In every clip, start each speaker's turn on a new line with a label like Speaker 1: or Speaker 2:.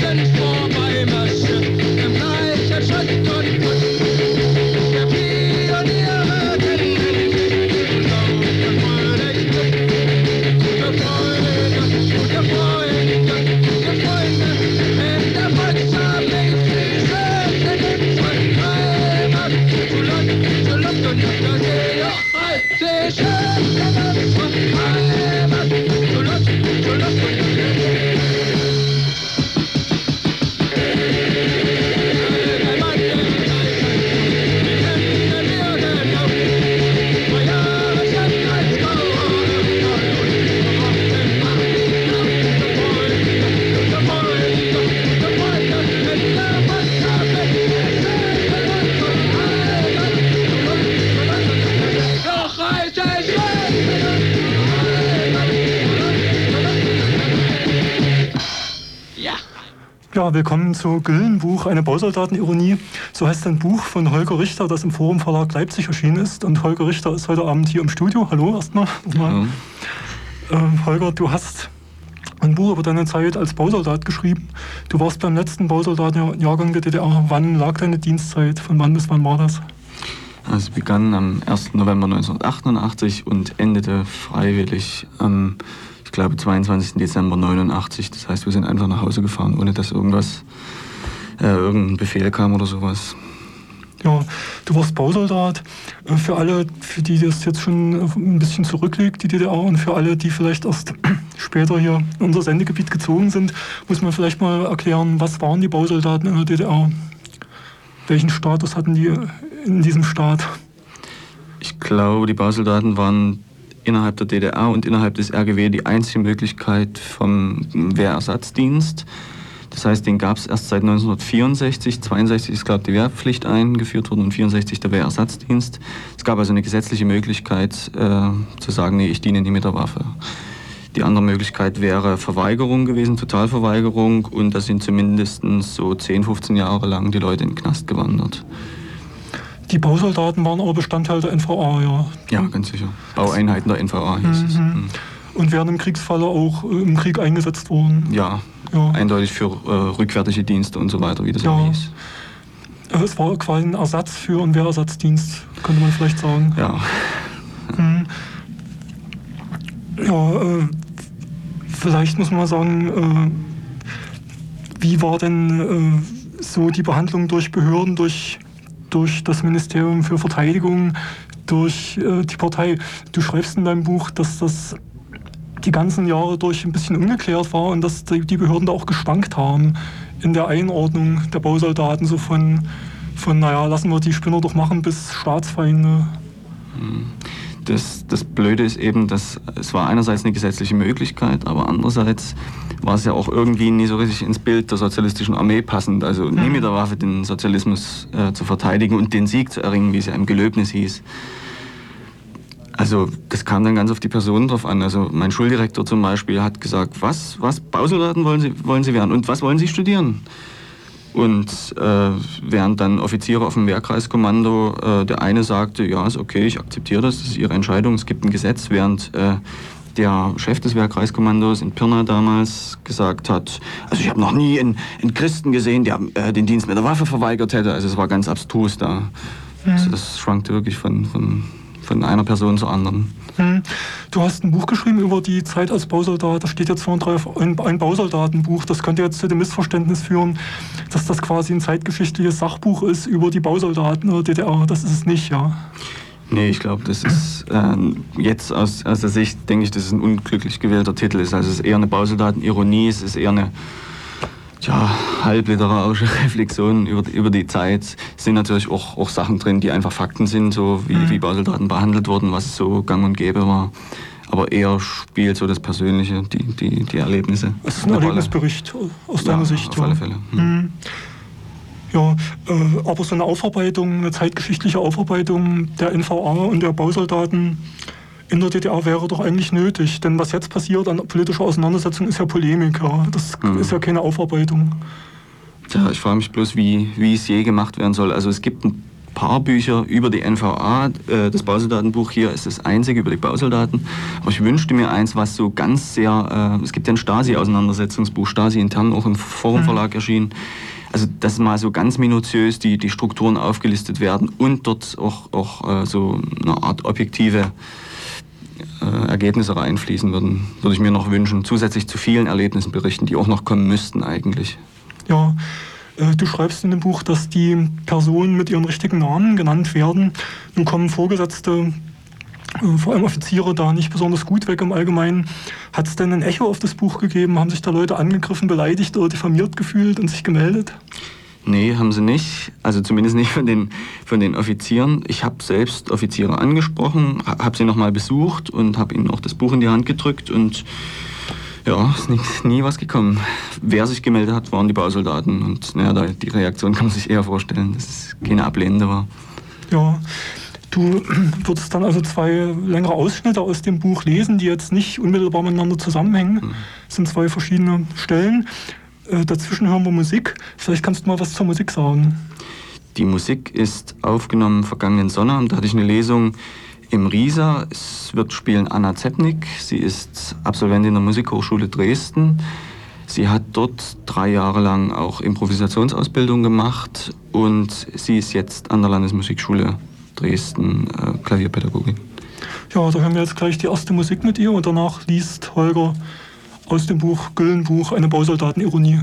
Speaker 1: Ja, willkommen zu Güllenbuch, eine Bausoldatenironie. So heißt ein Buch von Holger Richter, das im Forum Verlag Leipzig erschienen ist. Und Holger Richter ist heute Abend hier im Studio. Hallo erstmal. Holger, du hast ein Buch über deine Zeit als Bausoldat geschrieben. Du warst beim letzten Bausoldatenjahrgang der DDR. Wann lag deine Dienstzeit? Von wann bis wann war das?
Speaker 2: Also es begann am 1. November 1988 und endete freiwillig am, ich glaube, 22. Dezember 89. Das heißt, wir sind einfach nach Hause gefahren, ohne dass irgendein Befehl kam oder sowas.
Speaker 1: Ja, du warst Bausoldat. Für alle, für die das jetzt schon ein bisschen zurückliegt, die DDR, und für alle, die vielleicht erst später hier in unser Sendegebiet gezogen sind, muss man vielleicht mal erklären, was waren die Bausoldaten in der DDR? Welchen Status hatten die in diesem Staat?
Speaker 2: Ich glaube, die Bausoldaten waren innerhalb der DDR und innerhalb des RGW die einzige Möglichkeit vom Wehrersatzdienst. Das heißt, den gab es erst seit 1964. 62 ist, glaube ich, die Wehrpflicht eingeführt worden und 64 der Wehrersatzdienst. Es gab also eine gesetzliche Möglichkeit, zu sagen, nee, ich diene nie mit der Waffe. Die andere Möglichkeit wäre Verweigerung gewesen, Totalverweigerung, und da sind zumindest so 10, 15 Jahre lang die Leute in den Knast gewandert.
Speaker 1: Die Bausoldaten waren aber Bestandteil der NVA, ja?
Speaker 2: Ja, ganz sicher. Baueinheiten der NVA hieß es.
Speaker 1: Und wären im Kriegsfalle auch im Krieg eingesetzt worden?
Speaker 2: Ja, eindeutig für rückwärtige Dienste und so weiter, wie das auch hieß.
Speaker 1: Es war quasi ein Ersatz für einen Wehrersatzdienst, könnte man vielleicht sagen.
Speaker 2: Ja.
Speaker 1: Vielleicht muss man mal sagen, wie war denn so die Behandlung durch Behörden, durch das Ministerium für Verteidigung, durch die Partei? Du schreibst in deinem Buch, dass das die ganzen Jahre durch ein bisschen ungeklärt war und dass die Behörden da auch geschwankt haben in der Einordnung der Bausoldaten, so von naja, lassen wir die Spinner doch machen, bis Staatsfeinde.
Speaker 2: Das Blöde ist eben, dass es war einerseits eine gesetzliche Möglichkeit, aber andererseits war es ja auch irgendwie nie so richtig ins Bild der sozialistischen Armee passend. Also nie mit der Waffe den Sozialismus zu verteidigen und den Sieg zu erringen, wie es ja im Gelöbnis hieß. Also das kam dann ganz auf die Personen drauf an. Also mein Schuldirektor zum Beispiel hat gesagt, was Bausoldaten wollen Sie werden und was wollen Sie studieren? Und während dann Offiziere auf dem Wehrkreiskommando, der eine sagte, ja, ist okay, ich akzeptiere das ist Ihre Entscheidung, es gibt ein Gesetz, während der Chef des Wehrkreiskommandos in Pirna damals gesagt hat, also ich habe noch nie einen Christen gesehen, der den Dienst mit der Waffe verweigert hätte, also es war ganz abstrus da. Also das schwankte wirklich von einer Person zur anderen.
Speaker 1: Du hast ein Buch geschrieben über die Zeit als Bausoldat. Da steht jetzt vorhin drauf, ein Bausoldatenbuch. Das könnte jetzt zu dem Missverständnis führen, dass das quasi ein zeitgeschichtliches Sachbuch ist über die Bausoldaten der DDR. Das ist es nicht, ja? Nee,
Speaker 2: ich glaube, das ist jetzt aus der Sicht, denke ich, dass es ein unglücklich gewählter Titel ist. Also es ist eher eine Bausoldatenironie, es ist eher eine halbliterarische Reflexion über die Zeit. Es sind natürlich auch Sachen drin, die einfach Fakten sind, so wie Bausoldaten behandelt wurden, was so gang und gäbe war. Aber eher spielt so das Persönliche, die Erlebnisse.
Speaker 1: Es ist ein Erlebnisbericht aus deiner Sicht.
Speaker 2: Auf alle Fälle.
Speaker 1: Ja, aber so eine Aufarbeitung, eine zeitgeschichtliche Aufarbeitung der NVA und der Bausoldaten in der DDR wäre doch eigentlich nötig. Denn was jetzt passiert an politischer Auseinandersetzung ist ja Polemik. Ja. Das ist ja keine Aufarbeitung.
Speaker 2: Ja, ich frage mich bloß, wie es je gemacht werden soll. Also es gibt ein paar Bücher über die NVA. Das Bausoldatenbuch hier ist das einzige über die Bausoldaten. Aber ich wünschte mir eins, was so ganz sehr... es gibt ja ein Stasi-Auseinandersetzungsbuch, Stasi intern, auch im Forum Verlag erschienen. Also, dass mal so ganz minutiös die Strukturen aufgelistet werden und dort auch so eine Art objektive Ergebnisse reinfließen würden, würde ich mir noch wünschen. Zusätzlich zu vielen Erlebnissen berichten, die auch noch kommen müssten eigentlich.
Speaker 1: Ja, du schreibst in dem Buch, dass die Personen mit ihren richtigen Namen genannt werden. Nun kommen Vorgesetzte, vor allem Offiziere, da nicht besonders gut weg im Allgemeinen. Hat es denn ein Echo auf das Buch gegeben? Haben sich da Leute angegriffen, beleidigt oder diffamiert gefühlt und sich gemeldet?
Speaker 2: Nee, haben sie nicht. Also zumindest nicht von den Offizieren. Ich habe selbst Offiziere angesprochen, habe sie nochmal besucht und habe ihnen auch das Buch in die Hand gedrückt und ja, ist nie was gekommen. Wer sich gemeldet hat, waren die Bausoldaten und naja, die Reaktion kann man sich eher vorstellen, dass es keine ablehnende war.
Speaker 1: Ja, du würdest dann also 2 längere Ausschnitte aus dem Buch lesen, die jetzt nicht unmittelbar miteinander zusammenhängen. Das sind 2 verschiedene Stellen. Dazwischen hören wir Musik. Vielleicht kannst du mal was zur Musik sagen.
Speaker 2: Die Musik ist aufgenommen vergangenen Sonnabend. Da hatte ich eine Lesung im Riesa. Es wird spielen Anna Zepnik. Sie ist Absolventin der Musikhochschule Dresden. Sie hat dort 3 Jahre lang auch Improvisationsausbildung gemacht und sie ist jetzt an der Landesmusikschule Dresden Klavierpädagogin.
Speaker 1: Ja, da hören wir jetzt gleich die erste Musik mit ihr und danach liest Holger aus dem Buch Güllenbuch eine Bausoldatenironie.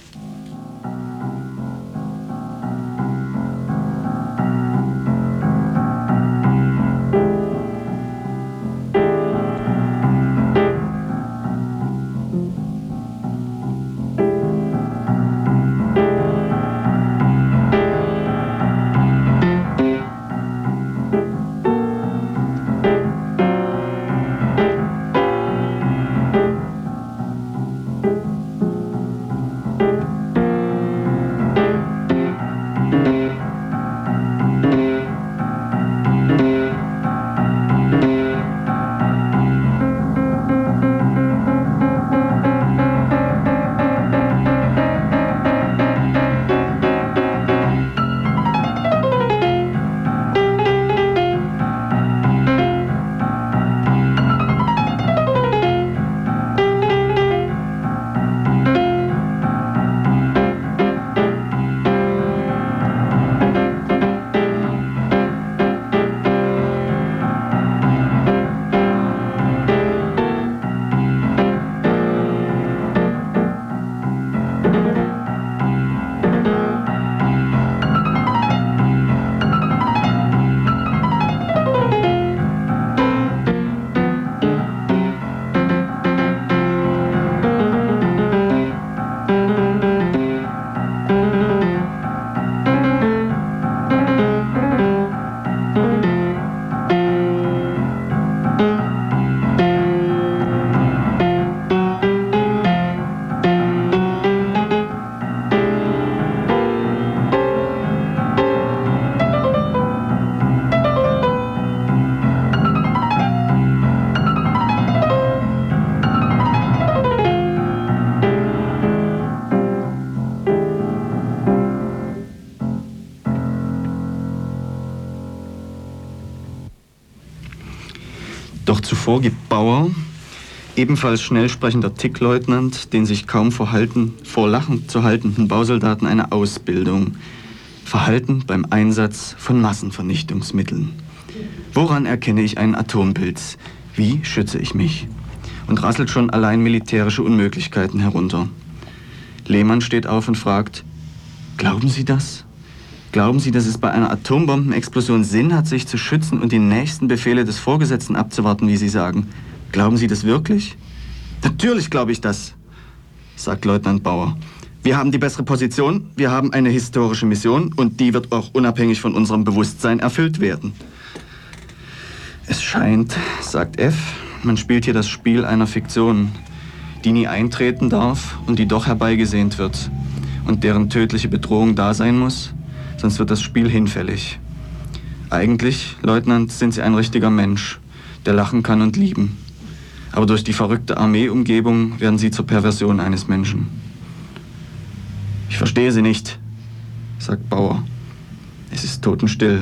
Speaker 2: Doch zuvor gibt Bauer, ebenfalls schnell sprechender Tickleutnant, den sich kaum vor Lachen zu haltenden Bausoldaten eine Ausbildung. Verhalten beim Einsatz von Massenvernichtungsmitteln. Woran erkenne ich einen Atompilz? Wie schütze ich mich? Und rasselt schon allein militärische Unmöglichkeiten herunter. Lehmann steht auf und fragt, glauben Sie das? Glauben Sie, dass es bei einer Atombombenexplosion Sinn hat, sich zu schützen und die nächsten Befehle des Vorgesetzten abzuwarten, wie Sie sagen? Glauben Sie das wirklich? Natürlich glaube ich das, sagt Leutnant Bauer. Wir haben die bessere Position, wir haben eine historische Mission und die wird auch unabhängig von unserem Bewusstsein erfüllt werden. Es scheint, sagt F., man spielt hier das Spiel einer Fiktion, die nie eintreten darf und die doch herbeigesehnt wird und deren tödliche Bedrohung da sein muss, sonst wird das Spiel hinfällig. Eigentlich, Leutnant, sind Sie ein richtiger Mensch, der lachen kann und lieben. Aber durch die verrückte Armeeumgebung werden Sie zur Perversion eines Menschen. Ich verstehe Sie nicht, sagt Bauer. Es ist totenstill.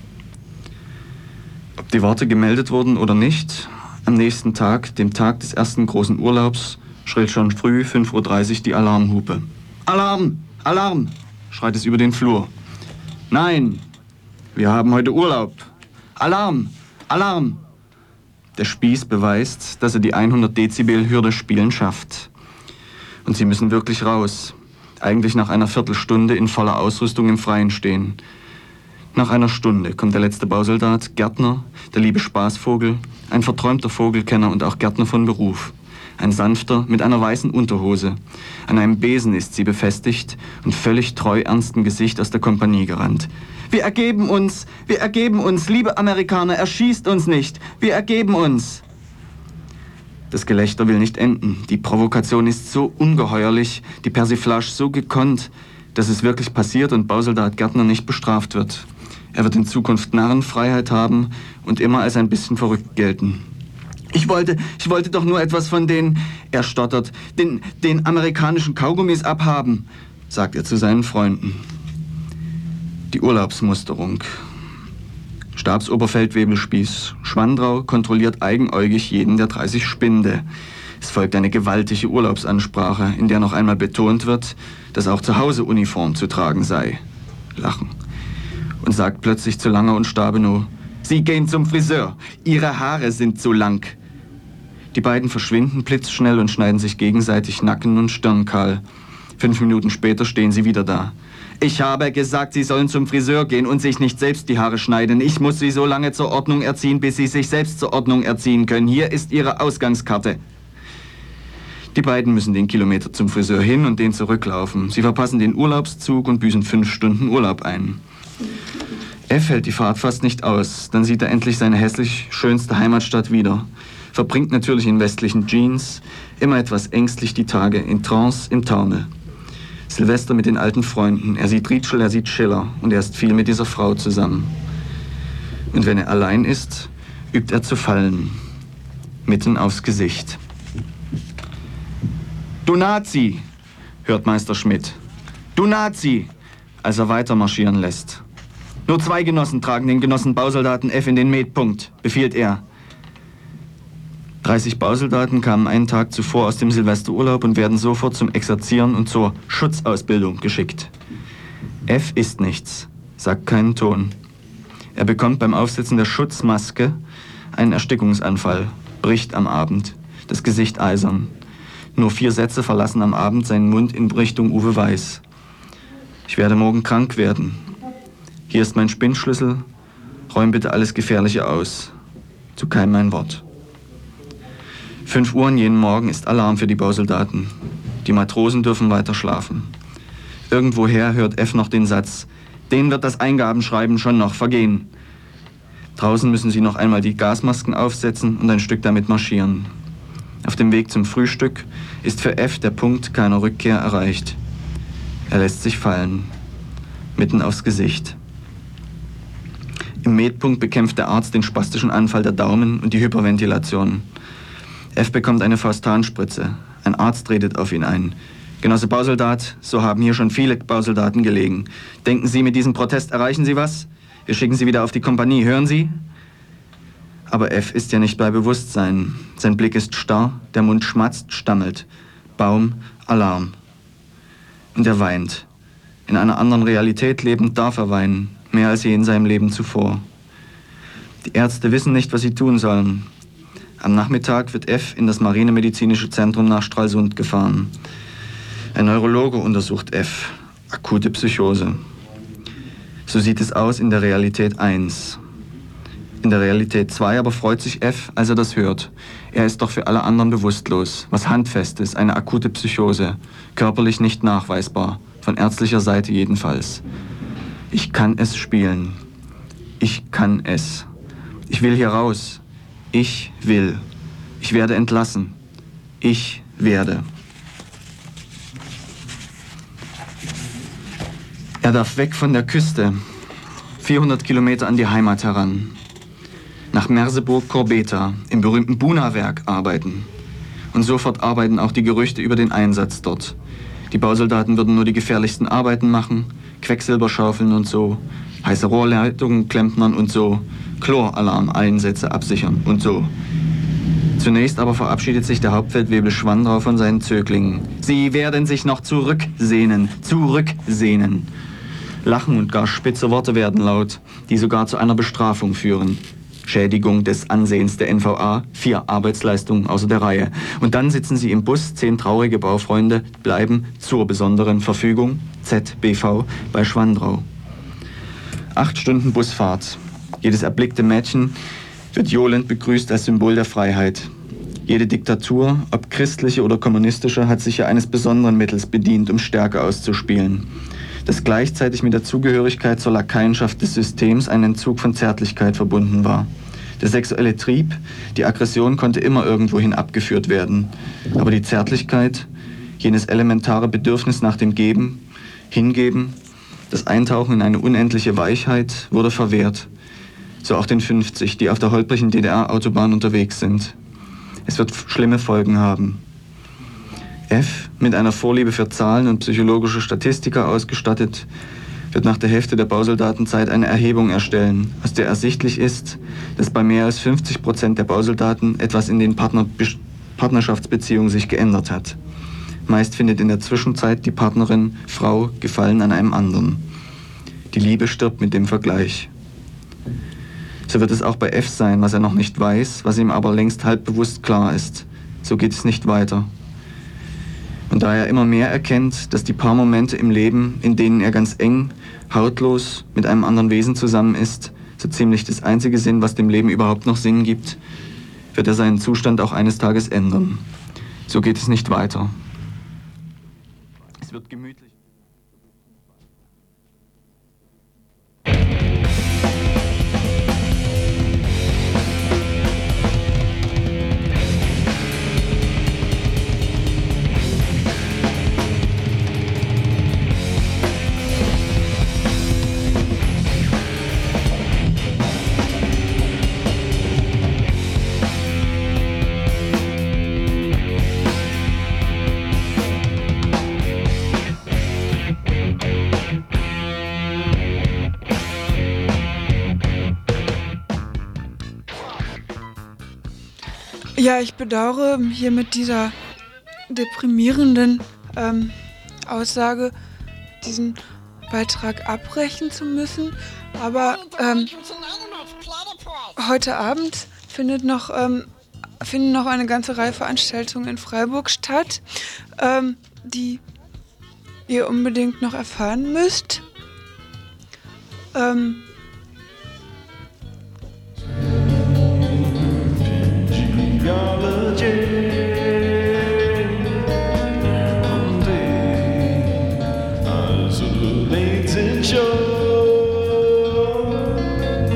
Speaker 2: Ob die Worte gemeldet wurden oder nicht, am nächsten Tag, dem Tag des ersten großen Urlaubs, schrillt schon früh 5:30 Uhr die Alarmhupe. »Alarm! Alarm!« schreit es über den Flur. »Nein, wir haben heute Urlaub. Alarm! Alarm!« Der Spieß beweist, dass er die 100 Dezibel-Hürde spielen schafft. Und sie müssen wirklich raus. Eigentlich nach einer Viertelstunde in voller Ausrüstung im Freien stehen. Nach einer Stunde kommt der letzte Bausoldat, Gärtner, der liebe Spaßvogel, ein verträumter Vogelkenner und auch Gärtner von Beruf. Ein sanfter mit einer weißen Unterhose. An einem Besen ist sie befestigt und völlig treu ernsten Gesicht aus der Kompanie gerannt. »Wir ergeben uns! Wir ergeben uns! Liebe Amerikaner, erschießt uns nicht! Wir ergeben uns!« Das Gelächter will nicht enden. Die Provokation ist so ungeheuerlich, die Persiflage so gekonnt, dass es wirklich passiert und Bausoldat Gärtner nicht bestraft wird. Er wird in Zukunft Narrenfreiheit haben und immer als ein bisschen verrückt gelten. Ich wollte doch nur etwas von er stottert, den amerikanischen Kaugummis abhaben«, sagt er zu seinen Freunden. Die Urlaubsmusterung. Stabsoberfeldwebelspieß Schwandrau kontrolliert eigenäugig jeden der 30 Spinde. Es folgt eine gewaltige Urlaubsansprache, in der noch einmal betont wird, dass auch zu Hause Uniform zu tragen sei. Lachen. Und sagt plötzlich zu Langer und Stabenow: »Sie gehen zum Friseur. Ihre Haare sind zu lang.« Die beiden verschwinden blitzschnell und schneiden sich gegenseitig Nacken und Stirn kahl. 5 Minuten später stehen sie wieder da. »Ich habe gesagt, Sie sollen zum Friseur gehen und sich nicht selbst die Haare schneiden. Ich muss Sie so lange zur Ordnung erziehen, bis Sie sich selbst zur Ordnung erziehen können. Hier ist Ihre Ausgangskarte.« Die beiden müssen den Kilometer zum Friseur hin und den zurücklaufen. Sie verpassen den Urlaubszug und büßen 5 Stunden Urlaub ein. F hält die Fahrt fast nicht aus. Dann sieht er endlich seine hässlich schönste Heimatstadt wieder. Verbringt natürlich in westlichen Jeans, immer etwas ängstlich die Tage, in Trance, im Taumel. Silvester mit den alten Freunden. Er sieht Rietschel, er sieht Schiller und er ist viel mit dieser Frau zusammen. Und wenn er allein ist, übt er zu fallen. Mitten aufs Gesicht. »Du Nazi«, hört Meister Schmidt. »Du Nazi«, als er weiter marschieren lässt. »Nur 2 Genossen tragen den Genossen Bausoldaten F in den Metpunkt«, befiehlt er. 30 Bausoldaten kamen einen Tag zuvor aus dem Silvesterurlaub und werden sofort zum Exerzieren und zur Schutzausbildung geschickt. F isst nichts, sagt keinen Ton. Er bekommt beim Aufsetzen der Schutzmaske einen Erstickungsanfall, bricht am Abend, das Gesicht eisern. Nur 4 Sätze verlassen am Abend seinen Mund in Richtung Uwe Weiß. »Ich werde morgen krank werden. Hier ist mein Spinnschlüssel. Räum bitte alles Gefährliche aus. Zu keinem ein Wort.« 5 Uhr jeden Morgen ist Alarm für die Bausoldaten. Die Matrosen dürfen weiter schlafen. Irgendwoher hört F noch den Satz: »Denen wird das Eingabenschreiben schon noch vergehen.« Draußen müssen sie noch einmal die Gasmasken aufsetzen und ein Stück damit marschieren. Auf dem Weg zum Frühstück ist für F der Punkt keiner Rückkehr erreicht. Er lässt sich fallen, mitten aufs Gesicht. Im Metpunkt bekämpft der Arzt den spastischen Anfall der Daumen und die Hyperventilation. F bekommt eine Faustanspritze. Ein Arzt redet auf ihn ein. »Genosse Bausoldat, so haben hier schon viele Bausoldaten gelegen. Denken Sie, mit diesem Protest erreichen Sie was? Wir schicken Sie wieder auf die Kompanie, hören Sie?« Aber F ist ja nicht bei Bewusstsein. Sein Blick ist starr, der Mund schmatzt, stammelt. Baum, Alarm. Und er weint. In einer anderen Realität lebend darf er weinen, mehr als je in seinem Leben zuvor. Die Ärzte wissen nicht, was sie tun sollen. Am Nachmittag wird F in das Marinemedizinische Zentrum nach Stralsund gefahren. Ein Neurologe untersucht F. Akute Psychose. So sieht es aus in der Realität 1. In der Realität 2 aber freut sich F, als er das hört. Er ist doch für alle anderen bewusstlos. Was Handfestes, eine akute Psychose. Körperlich nicht nachweisbar. Von ärztlicher Seite jedenfalls. Ich kann es spielen. Ich kann es. Ich will hier raus. Ich will. Ich werde entlassen. Ich werde. Er darf weg von der Küste. 400 Kilometer an die Heimat heran. Nach Merseburg-Corbeta, im berühmten Buna-Werk, arbeiten. Und sofort arbeiten auch die Gerüchte über den Einsatz dort. Die Bausoldaten würden nur die gefährlichsten Arbeiten machen, Quecksilber schaufeln und so. Heiße Rohrleitungen klempnern und so. Chloralarm-Einsätze absichern und so. Zunächst aber verabschiedet sich der Hauptfeldwebel Schwandrau von seinen Zöglingen. Sie werden sich noch zurücksehnen. Lachen und gar spitze Worte werden laut, die sogar zu einer Bestrafung führen. Schädigung des Ansehens der NVA, 4 Arbeitsleistungen außer der Reihe. Und dann sitzen sie im Bus, 10 traurige Baufreunde bleiben zur besonderen Verfügung, ZBV, bei Schwandrau. 8 Stunden Busfahrt. Jedes erblickte Mädchen wird johlend begrüßt als Symbol der Freiheit. Jede Diktatur, ob christliche oder kommunistische, hat sich ja eines besonderen Mittels bedient, um Stärke auszuspielen, das gleichzeitig mit der Zugehörigkeit zur Lakaienschaft des Systems ein Entzug von Zärtlichkeit verbunden war. Der sexuelle Trieb, die Aggression konnte immer irgendwohin abgeführt werden. Aber die Zärtlichkeit, jenes elementare Bedürfnis nach dem Geben, Hingeben, das Eintauchen in eine unendliche Weichheit, wurde verwehrt. So auch den 50, die auf der holprigen DDR-Autobahn unterwegs sind. Es wird schlimme Folgen haben. F, mit einer Vorliebe für Zahlen und psychologische Statistiker ausgestattet, wird nach der Hälfte der Bausoldatenzeit eine Erhebung erstellen, aus der ersichtlich ist, dass bei mehr als 50% der Bausoldaten etwas in den Partnerschaftsbeziehungen sich geändert hat. Meist findet in der Zwischenzeit die Partnerin, Frau, Gefallen an einem anderen. Die Liebe stirbt mit dem Vergleich. So wird es auch bei F sein, was er noch nicht weiß, was ihm aber längst halb bewusst klar ist. So geht es nicht weiter. Und da er immer mehr erkennt, dass die paar Momente im Leben, in denen er ganz eng, hautlos mit einem anderen Wesen zusammen ist, so ziemlich das einzige sind, was dem Leben überhaupt noch Sinn gibt, wird er seinen Zustand auch eines Tages ändern. So geht es nicht weiter. Es wird gemütlich.
Speaker 3: Ja, ich bedauere, hier mit dieser deprimierenden Aussage diesen Beitrag abbrechen zu müssen. Aber heute Abend finden noch eine ganze Reihe Veranstaltungen in Freiburg statt, die ihr unbedingt noch erfahren müsst.
Speaker 4: Your